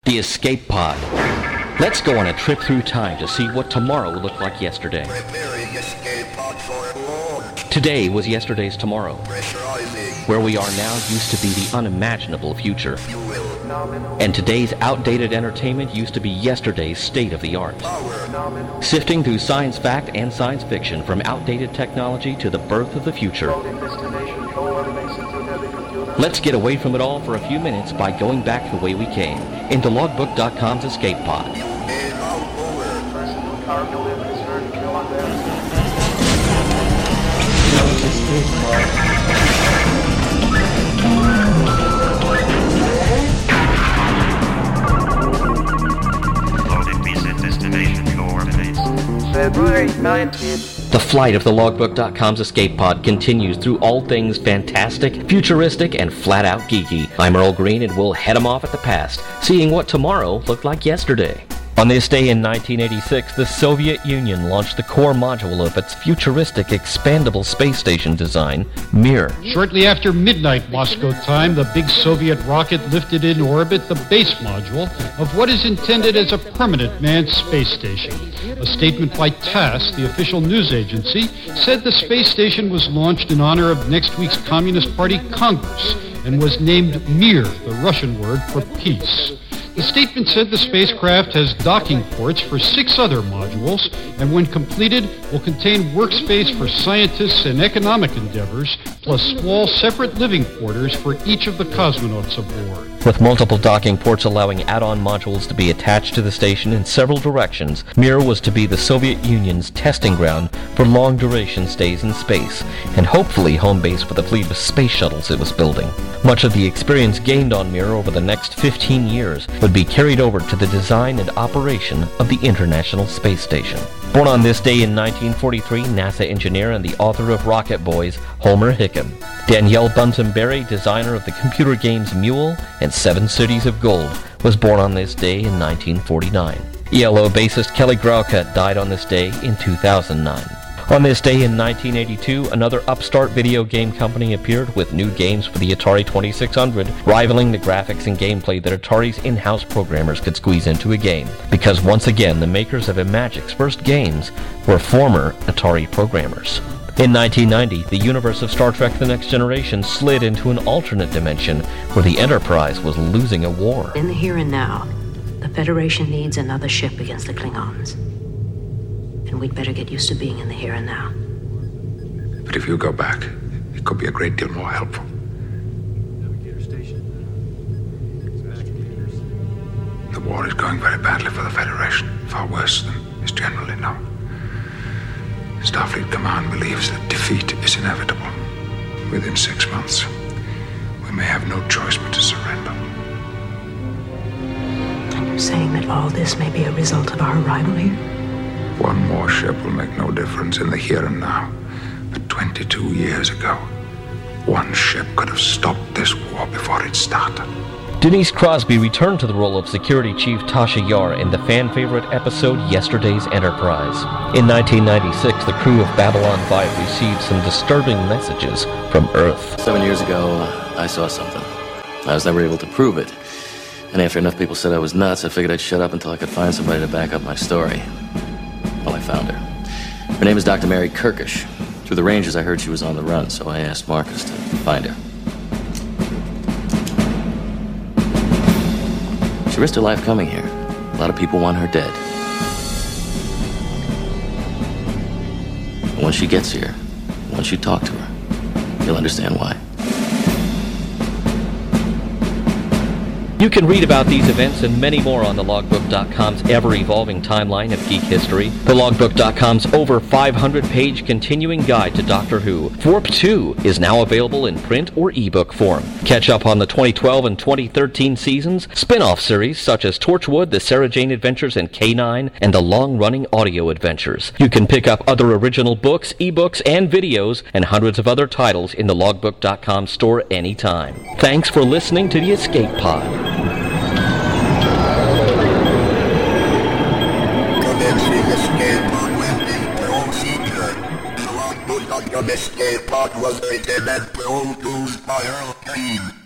The Escape Pod. Let's go on a trip through time to see what tomorrow looked like yesterday. Preparing escape pod for launch. Today was yesterday's tomorrow. Pressurizing. Where we are now used to be the unimaginable future. Fuel. And today's outdated entertainment used to be yesterday's state-of-the-art. Power. Sifting through science fact and science fiction from outdated technology to the birth of the future. Let's get away from it all for a few minutes by going back the way we came, into Logbook.com's Escape Pod. And out over. Loaded visa destination coordinates. February 19th. The flight of the Logbook.com's Escape Pod continues through all things fantastic, futuristic, and flat-out geeky. I'm Earl Green, and we'll head 'em off at the past, seeing what tomorrow looked like yesterday. On this day in 1986, the Soviet Union launched the core module of its futuristic expandable space station design, Mir. Shortly after midnight Moscow time, the big Soviet rocket lifted in orbit the base module of what is intended as a permanent manned space station. A statement by TASS, the official news agency, said the space station was launched in honor of next week's Communist Party Congress and was named Mir, the Russian word for peace. The statement said the spacecraft has docking ports for 6 other modules, and when completed, will contain workspace for scientists and economic endeavors, plus small separate living quarters for each of the cosmonauts aboard. With multiple docking ports allowing add-on modules to be attached to the station in several directions, Mir was to be the Soviet Union's testing ground for long-duration stays in space, and hopefully home base for the fleet of space shuttles it was building. Much of the experience gained on Mir over the next 15 years would be carried over to the design and operation of the International Space Station. Born on this day in 1943, NASA engineer and the author of Rocket Boys, Homer Hickam. Danielle Bunsen-Berry, designer of the computer games Mule and 7 Cities of Gold, was born on this day in 1949. ELO bassist Kelly Graukat died on this day in 2009. On this day in 1982, another upstart video game company appeared with new games for the Atari 2600, rivaling the graphics and gameplay that Atari's in-house programmers could squeeze into a game. Because once again, the makers of Imagic's first games were former Atari programmers. In 1990, the universe of Star Trek The Next Generation slid into an alternate dimension where the Enterprise was losing a war. In the here and now, the Federation needs another ship against the Klingons. And we'd better get used to being in the here and now. But if you go back, it could be a great deal more helpful. The war is going very badly for the Federation, far worse than is generally known. Starfleet Command believes that defeat is inevitable. Within 6 months, we may have no choice but to surrender. Are you saying that all this may be a result of our arrival here? One more ship will make no difference in the here and now. But 22 years ago, one ship could have stopped this war before it started. Denise Crosby returned to the role of Security Chief Tasha Yar in the fan-favorite episode Yesterday's Enterprise. In 1996, the crew of Babylon 5 received some disturbing messages from Earth. 7 years ago, I saw something. I was never able to prove it. And after enough people said I was nuts, I figured I'd shut up until I could find somebody to back up my story. Well, I found her. Her name is Dr. Mary Kirkish. Through the Rangers, I heard she was on the run, so I asked Marcus to find her. She risked her life coming here. A lot of people want her dead. And once she gets here, once you talk to her, you'll understand why. You can read about these events and many more on the Logbook.com's ever-evolving timeline of geek history. The Logbook.com's over 500-page continuing guide to Doctor Who, Warp 2, is now available in print or ebook form. Catch up on the 2012 and 2013 seasons, spin-off series such as Torchwood, The Sarah Jane Adventures, and K9, and the long-running audio adventures. You can pick up other original books, ebooks, and videos, and hundreds of other titles in the Logbook.com store anytime. Thanks for listening to the Escape Pod. Escape Pod was written and produced by Earl Green.